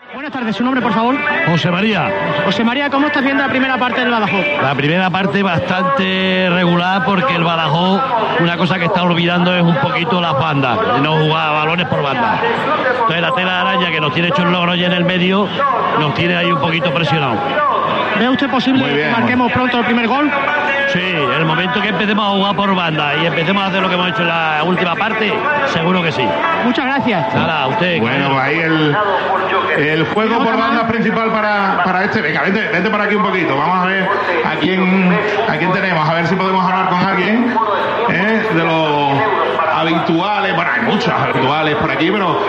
Buenas tardes, ¿su nombre, por favor? José María. José María, ¿cómo estás viendo la primera parte del Badajoz? La primera parte bastante regular porque el Badajoz, una cosa que está olvidando es un poquito las bandas, no jugar balones por banda. Entonces la tela de araña que nos tiene hecho el Logroñés en el medio, nos tiene ahí un poquito presionado. ¿Ve usted posible que marquemos pronto el primer gol? Sí, en el momento que empecemos a jugar por banda y empecemos a hacer lo que hemos hecho en la última parte, seguro que sí. Muchas gracias. Nada, a usted. Bueno, pues ahí el juego por banda principal para este. Venga, vente por aquí un poquito. Vamos a ver a quién tenemos, a ver si podemos hablar con alguien de los habituales. Bueno, hay muchos habituales por aquí, pero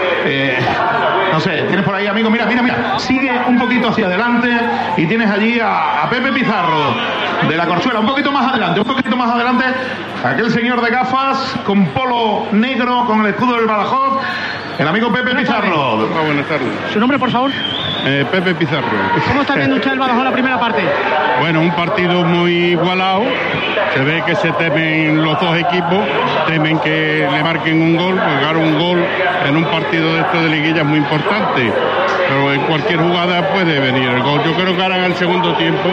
no sé, tienes por ahí, amigo. Mira, sigue un poquito hacia adelante y tienes allí a Pepe Pizarro de la Corchuela, un poquito más adelante, aquel señor de gafas con polo negro con el escudo del Badajoz, el amigo Pepe Pizarro. Buenas tardes. ¿Su nombre, por favor? Pepe Pizarro. ¿Cómo está viendo usted el Badajoz la primera parte? Bueno, un partido muy igualado. Se ve que se temen los dos equipos, temen que le marquen un gol, porque un gol en un partido de esto de liguilla es muy importante, pero en cualquier jugada puede venir el gol. Yo creo que ahora en el segundo tiempo,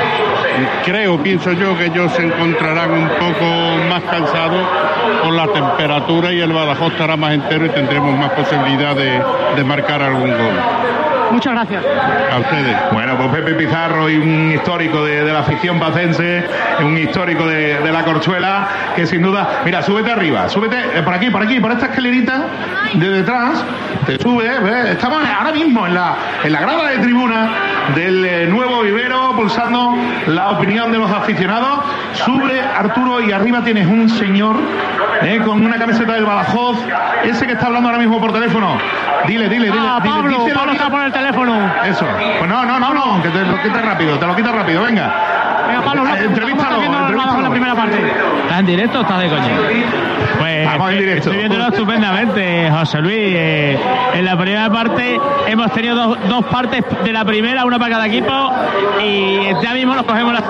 pienso yo que ellos se encontrarán un poco más cansados por la temperatura y el Badajoz estará más entero y tendremos más posibilidad de marcar algún gol. Muchas gracias. A ustedes. Bueno, pues Pepe Pizarro y un histórico de la afición pacense, un histórico de la Corchuela, que sin duda... Mira, súbete arriba, súbete por aquí, por esta escalerita de detrás, te subes, ¿ves? Estamos ahora mismo en la grada de tribuna del nuevo vivero, pulsando la opinión de los aficionados. Sube, Arturo, y arriba tienes un señor con una camiseta del Badajoz, ese que está hablando ahora mismo por teléfono. Dile. Pablo está por el teléfono. Eso. Pues no, que te lo quitas rápido, venga. Venga, Pablo, entrevístalo la primera parte. ¿Estás en directo o estás de coña? Pues vamos en directo. Estoy viéndolo estupendamente, José Luis. En la primera parte hemos tenido dos partes de la primera, una para cada equipo, y ya mismo nos cogemos la...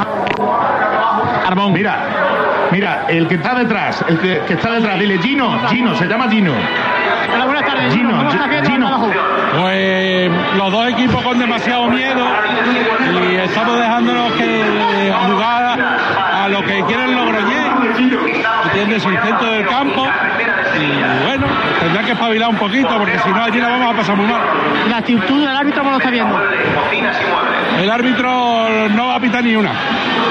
Carbón. Mira, el que está detrás, dile Gino, se llama Gino. Hola, buenas tardes. Gino. Pues los dos equipos con demasiado miedo y estamos dejándonos que jugar a lo que quiere el Logroñés, ¿entiendes? El centro del campo, y bueno, tendrá que espabilar un poquito porque si no allí la vamos a pasar muy mal. La actitud del árbitro, ¿cómo lo está viendo? El árbitro no va a pitar ni una.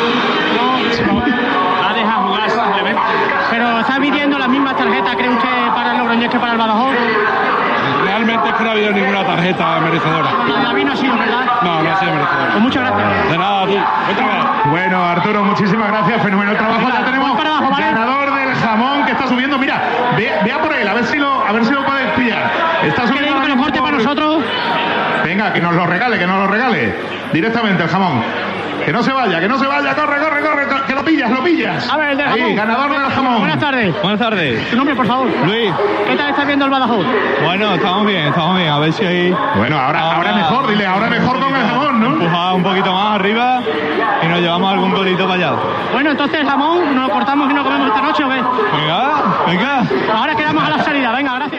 No. La deja jugar simplemente. Pero está pidiendo las mismas tarjetas, ¿cree usted, para el Logroñés que para el Badajoz? Realmente es que no ha habido ninguna tarjeta merecedora. La de David no ha sido, ¿verdad? No ha sido merecedora. Pues muchas gracias. De nada, tú. Otra vez. Bueno, Arturo, muchísimas gracias. Fenomenal trabajo. Ya tenemos ganador del jamón que está subiendo. Mira, vea por él, a ver si lo puedes pillar. Está subiendo. ¿Que lo corte para nosotros? Venga, que nos lo regale. Directamente el jamón. Que no se vaya, corre, que lo pillas. A ver, el del jamón. Ahí, ganador del jamón. Buenas tardes. Buenas tardes. ¿Tu nombre, por favor? Luis. ¿Qué tal estás viendo el Badajoz? Bueno, estamos bien, a ver si ahí... Bueno, ahora mejor, dile, ahora mejor con el jamón, ¿no? Empujar un poquito más arriba y nos llevamos algún golito para allá. Bueno, entonces el jamón, ¿nos lo cortamos y nos comemos esta noche o qué? Venga. Ahora quedamos a la salida, venga, gracias.